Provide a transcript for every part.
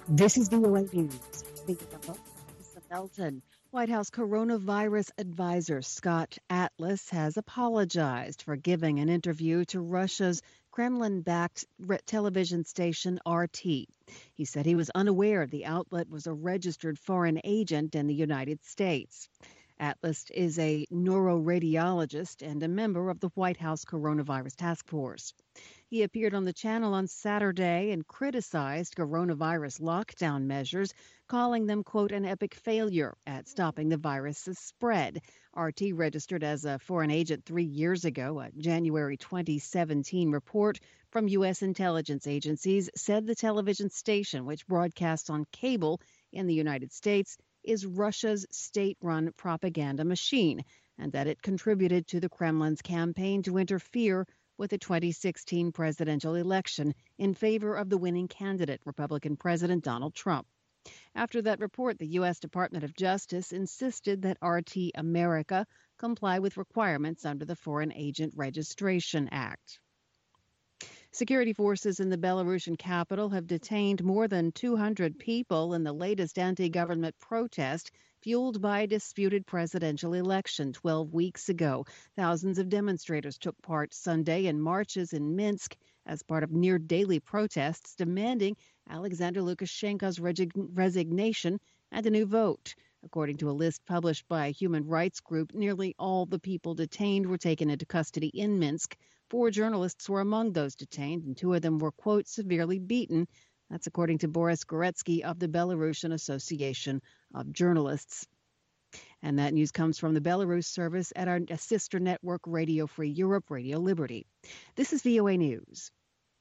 This is VOA News. Lisa Melton. White House coronavirus advisor Scott Atlas has apologized for giving an interview to Russia's Kremlin-backed television station RT. He said he was unaware the outlet was a registered foreign agent in the United States. Atlas is a neuroradiologist and a member of the White House Coronavirus Task Force. He appeared on the channel on Saturday and criticized coronavirus lockdown measures, calling them, quote, an epic failure at stopping the virus's spread. RT registered as a foreign agent 3 years ago. A January 2017 report from U.S. intelligence agencies said the television station, which broadcasts on cable in the United States, is Russia's state-run propaganda machine, and that it contributed to the Kremlin's campaign to interfere with the 2016 presidential election in favor of the winning candidate, Republican President Donald Trump. After that report, the U.S. Department of Justice insisted that RT America comply with requirements under the Foreign Agent Registration Act. Security forces in the Belarusian capital have detained more than 200 people in the latest anti-government protest fueled by a disputed presidential election 12 weeks ago. Thousands of demonstrators took part Sunday in marches in Minsk as part of near-daily protests demanding Alexander Lukashenko's resignation and a new vote. According to a list published by a human rights group, nearly all the people detained were taken into custody in Minsk. 4 journalists were among those detained, and 2 of them were, quote, severely beaten. That's according to Boris Goretsky of the Belarusian Association of Journalists. And that news comes from the Belarus service at our sister network, Radio Free Europe, Radio Liberty. This is VOA News.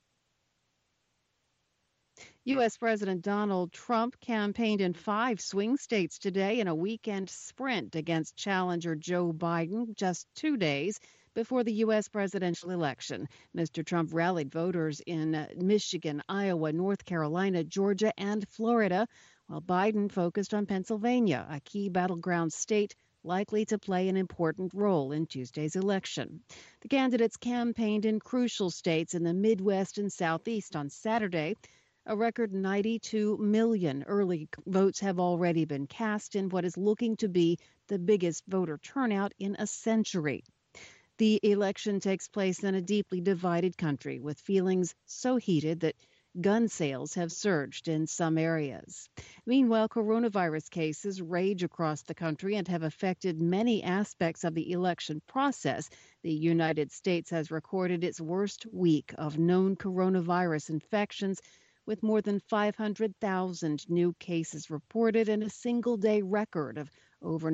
U.S. President Donald Trump campaigned in 5 swing states today in a weekend sprint against challenger Joe Biden just 2 days before the U.S. presidential election. Mr. Trump rallied voters in Michigan, Iowa, North Carolina, Georgia, and Florida, while Biden focused on Pennsylvania, a key battleground state likely to play an important role in Tuesday's election. The candidates campaigned in crucial states in the Midwest and Southeast on Saturday. A record 92 million early votes have already been cast in what is looking to be the biggest voter turnout in a century. The election takes place in a deeply divided country with feelings so heated that gun sales have surged in some areas. Meanwhile, coronavirus cases rage across the country and have affected many aspects of the election process. The United States has recorded its worst week of known coronavirus infections, with more than 500,000 new cases reported and a single-day record of over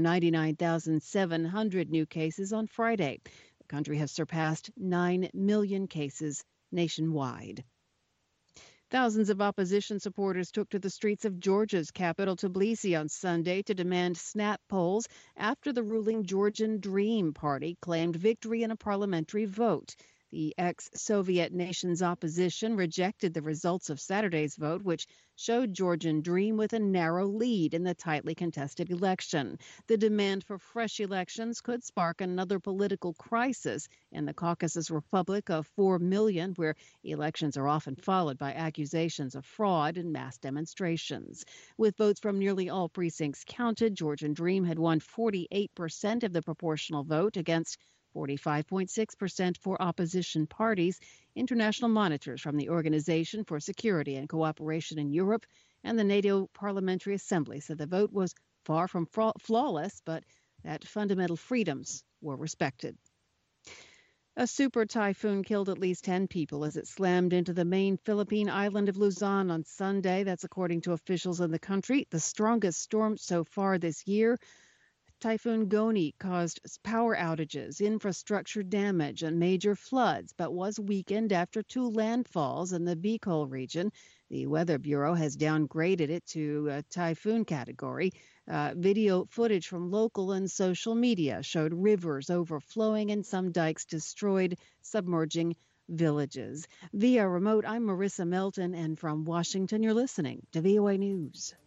99,700 new cases on Friday. The country has surpassed 9 million cases nationwide. Thousands of opposition supporters took to the streets of Georgia's capital, Tbilisi, on Sunday to demand snap polls after the ruling Georgian Dream Party claimed victory in a parliamentary vote. The ex-Soviet nation's opposition rejected the results of Saturday's vote, which showed Georgian Dream with a narrow lead in the tightly contested election. The demand for fresh elections could spark another political crisis in the Caucasus Republic of 4 million, where elections are often followed by accusations of fraud and mass demonstrations. With votes from nearly all precincts counted, Georgian Dream had won 48% of the proportional vote against 45.6% for opposition parties. International monitors from the Organization for Security and Cooperation in Europe and the NATO Parliamentary Assembly said the vote was far from flawless, but that fundamental freedoms were respected. A super typhoon killed at least 10 people as it slammed into the main Philippine island of Luzon on Sunday. That's according to officials in the country, the strongest storm so far this year. Typhoon Goni caused power outages, infrastructure damage, and major floods, but was weakened after 2 landfalls in the Bicol region. The Weather Bureau has downgraded it to a typhoon category. Video footage from local and social media showed rivers overflowing and some dikes destroyed, submerging villages. Via remote, I'm Marissa Melton, and from Washington, you're listening to VOA News.